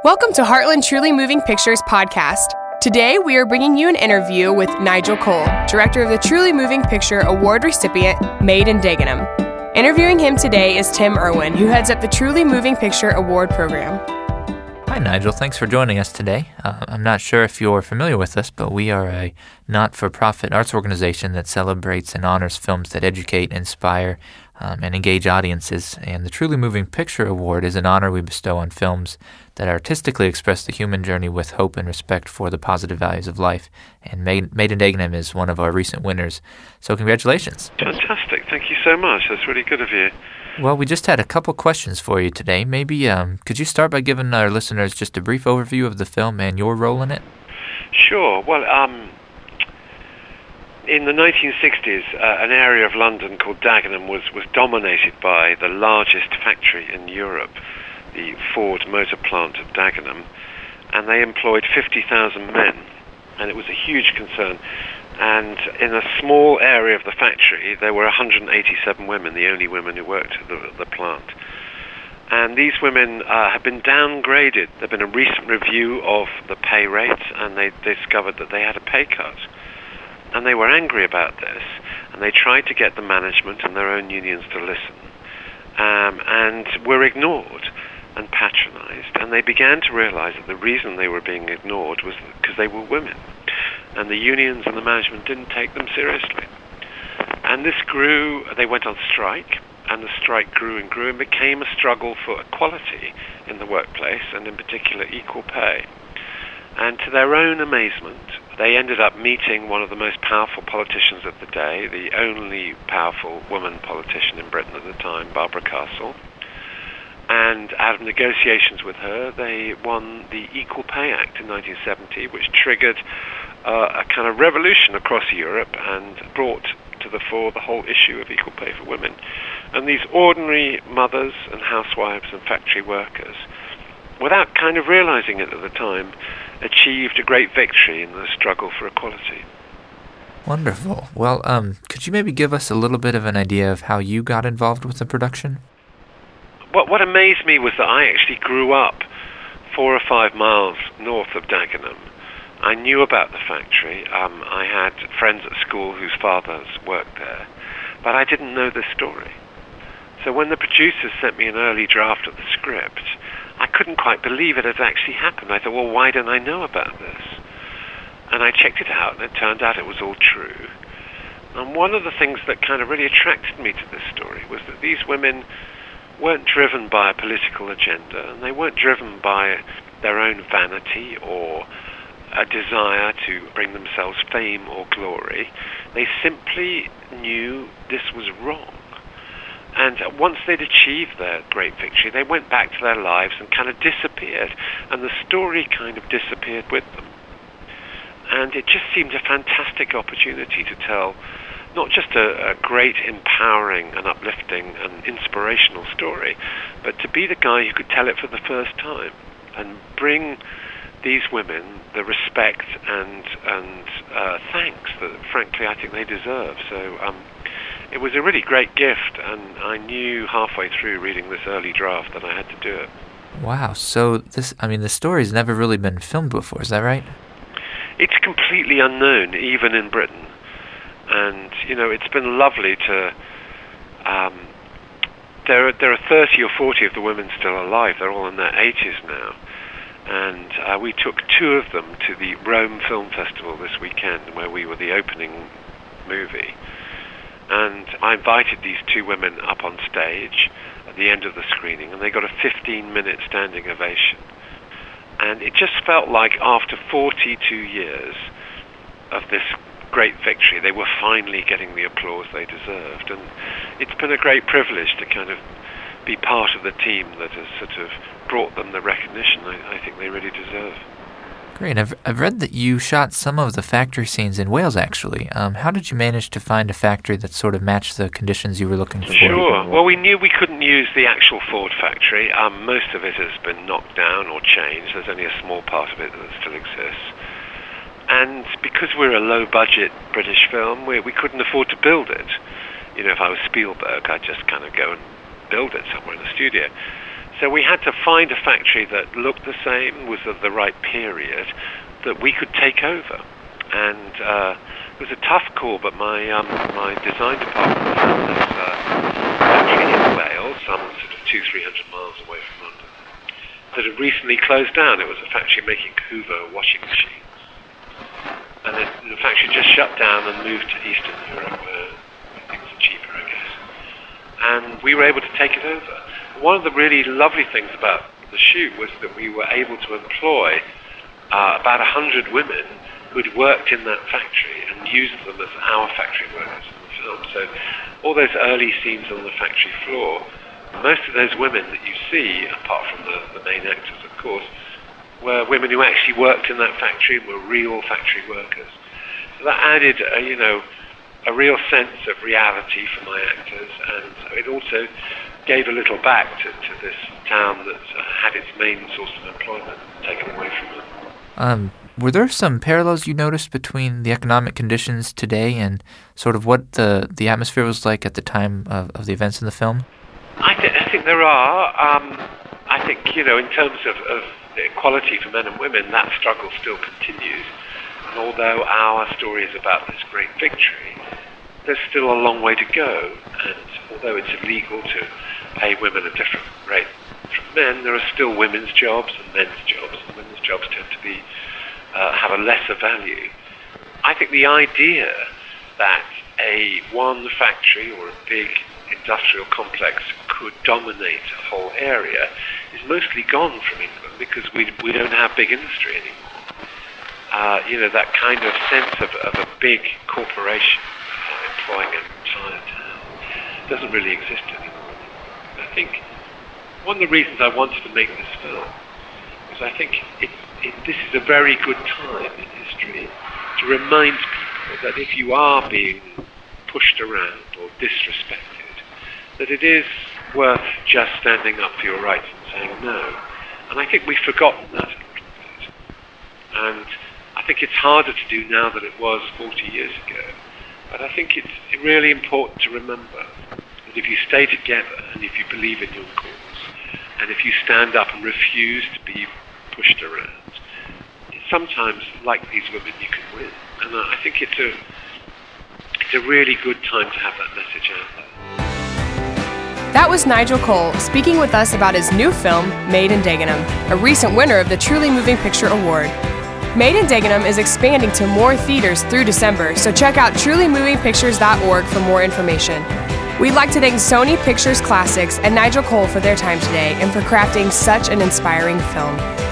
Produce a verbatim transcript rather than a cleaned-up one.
Welcome to Heartland Truly Moving Pictures podcast. Today, we are bringing you an interview with Nigel Cole, director of the Truly Moving Picture Award recipient, Made in Dagenham. Interviewing him today is Tim Irwin, who heads up the Truly Moving Picture Award program. Hi, Nigel. Thanks for joining us today. Uh, I'm not sure if you're familiar with us, but we are a not-for-profit arts organization that celebrates and honors films that educate, inspire, um, and engage audiences. And the Truly Moving Picture Award is an honor we bestow on films that artistically express the human journey with hope and respect for the positive values of life. And Made, Made in Dagenham is one of our recent winners. So congratulations. Fantastic. Thank you so much. That's really good of you. Well, we just had a couple questions for you today. Maybe um, could you start by giving our listeners just a brief overview of the film and your role in it? Sure. Well, um, in the nineteen sixties, uh, an area of London called Dagenham was, was dominated by the largest factory in Europe, the Ford motor plant of Dagenham, and they employed fifty thousand men, and it was a huge concern. And in a small area of the factory, there were one hundred eighty-seven women, the only women who worked at the, the plant. And these women uh, have been downgraded. There had been a recent review of the pay rates, and they, they discovered that they had a pay cut. And they were angry about this, and they tried to get the management and their own unions to listen, um, and were ignored and patronized. And they began to realize that the reason they were being ignored was because they were women. And the unions and the management didn't take them seriously. And this grew, they went on strike, and the strike grew and grew and became a struggle for equality in the workplace, and in particular equal pay. And to their own amazement, they ended up meeting one of the most powerful politicians of the day, the only powerful woman politician in Britain at the time, Barbara Castle. And out of negotiations with her, they won the Equal Pay Act in nineteen seventy, which triggered uh, a kind of revolution across Europe and brought to the fore the whole issue of equal pay for women. And these ordinary mothers and housewives and factory workers, without kind of realizing it at the time, achieved a great victory in the struggle for equality. Wonderful. Well, um, could you maybe give us a little bit of an idea of how you got involved with the production? What, what amazed me was that I actually grew up four or five miles north of Dagenham. I knew about the factory. Um, I had friends at school whose fathers worked there, but I didn't know the story. So when the producers sent me an early draft of the script, I couldn't quite believe it had actually happened. I thought, well, why don't I know about this? And I checked it out, and it turned out it was all true. And one of the things that kind of really attracted me to this story was that these women weren't driven by a political agenda, and they weren't driven by their own vanity or a desire to bring themselves fame or glory. They simply knew this was wrong. And once they'd achieved their great victory, they went back to their lives and kind of disappeared, and the story kind of disappeared with them. And it just seemed a fantastic opportunity to tell not just a, a great, empowering and uplifting and inspirational story, but to be the guy who could tell it for the first time and bring these women the respect and and uh, thanks that, frankly, I think they deserve. So um, it was a really great gift, and I knew halfway through reading this early draft that I had to do it. Wow. So this, I mean, the story's never really been filmed before, is that right? It's completely unknown, even in Britain. And, you know, it's been lovely to... Um, there, there are thirty or forty of the women still alive. They're all in their eighties now. And uh, we took two of them to the Rome Film Festival this weekend, where we were the opening movie. And I invited these two women up on stage at the end of the screening, and they got a fifteen-minute standing ovation. And it just felt like after forty-two years of this great victory, they were finally getting the applause they deserved. And it's been a great privilege to kind of be part of the team that has sort of brought them the recognition I, I think they really deserve. Great. I've, I've read that you shot some of the factory scenes in Wales, actually. Um, how did you manage to find a factory that sort of matched the conditions you were looking for? Sure. Well, we knew we couldn't use the actual Ford factory. Um, most of it has been knocked down or changed. There's only a small part of it that still exists. And because we're a low-budget British film, we, we couldn't afford to build it. You know, if I was Spielberg, I'd just kind of go and build it somewhere in the studio. So we had to find a factory that looked the same, was of the right period, that we could take over. And uh, it was a tough call, but my um, my design department found this uh, factory in Wales, some sort of two, three hundred miles away from London, that had recently closed down. It was a factory making Hoover washing machines. And it, the factory just shut down and moved to Eastern Europe, where things are cheaper, I guess. And we were able to take it over. One of the really lovely things about the shoot was that we were able to employ uh, about one hundred women who'd worked in that factory and used them as our factory workers in the film. So all those early scenes on the factory floor, most of those women that you see, apart from the, the main actors, of course, were women who actually worked in that factory and were real factory workers. So that added, a, you know, a real sense of reality for my actors, and it also gave a little back to, to this town that uh, had its main source of employment taken away from them. Um, were there some parallels you noticed between the economic conditions today and sort of what the, the atmosphere was like at the time of, of the events in the film? I, th- I think there are. Um, I think, you know, in terms of, of equality for men and women, that struggle still continues. And although our story is about this great victory, there's still a long way to go. And although it's illegal to pay women a different rate from men, there are still women's jobs and men's jobs, and women's jobs tend to be uh, have a lesser value. I think the idea that a one factory or a big industrial complex could dominate a whole area is mostly gone from England because we we don't have big industry anymore. Uh, you know, that kind of sense of, of a big corporation uh, employing an entire town doesn't really exist anymore. I think one of the reasons I wanted to make this film is I think it, it, this is a very good time in history to remind people that if you are being pushed around or disrespected, that it is worth just standing up for your rights and saying no. And I think we've forgotten that a little bit. And I think it's harder to do now than it was forty years ago. But I think it's really important to remember that if you stay together and if you believe in your cause, and if you stand up and refuse to be pushed around, sometimes, like these women, you can win. And I think it's a it's a really good time to have that message out there. That was Nigel Cole speaking with us about his new film, Made in Dagenham, a recent winner of the Truly Moving Picture Award. Made in Dagenham is expanding to more theaters through December, so check out truly moving pictures dot org for more information. We'd like to thank Sony Pictures Classics and Nigel Cole for their time today and for crafting such an inspiring film.